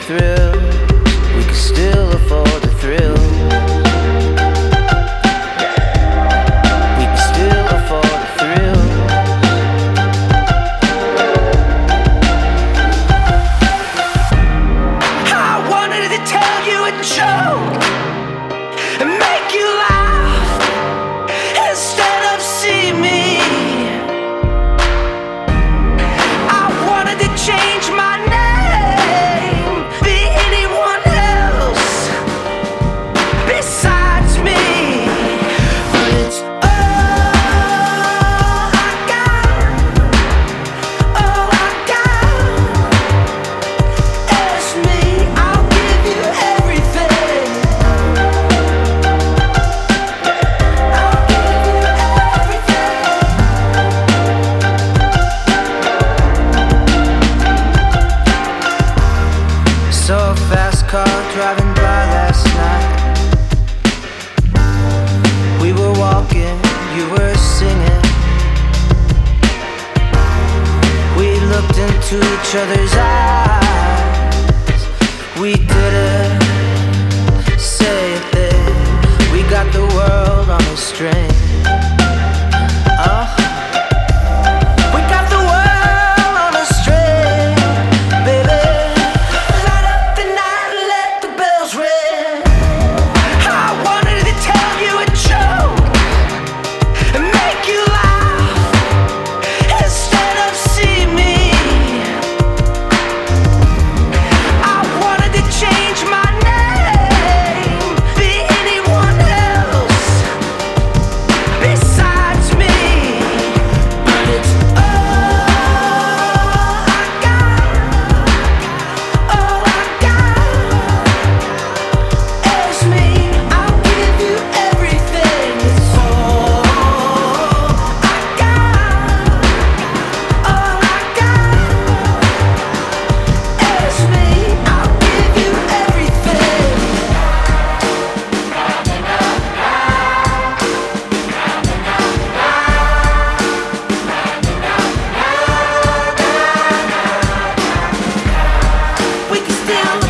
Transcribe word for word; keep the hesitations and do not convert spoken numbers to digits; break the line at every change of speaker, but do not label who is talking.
thrill. We can still afford the thrill. We can still afford the thrill. I wanted to tell you a joke and make you laugh instead of see me. I wanted to change my name, be anyone else besides me. But it's all I got, all I got is me. I'll give you everything. I'll give you everything. Saw a fast car driving by last night. We were walking, you were singing. We looked into each other's eyes. We didn't say a thing. We got the world on a string. Uh. We got the world on a string, baby. Light up the night and let the bells ring. I wanted to tell you a joke and make you laugh instead of see me. I wanted to change my name, be anyone else besides me. But it's all I got, all I got is me. I'll give you everything. It's all I got, all I got is me. I'll give you everything. We can still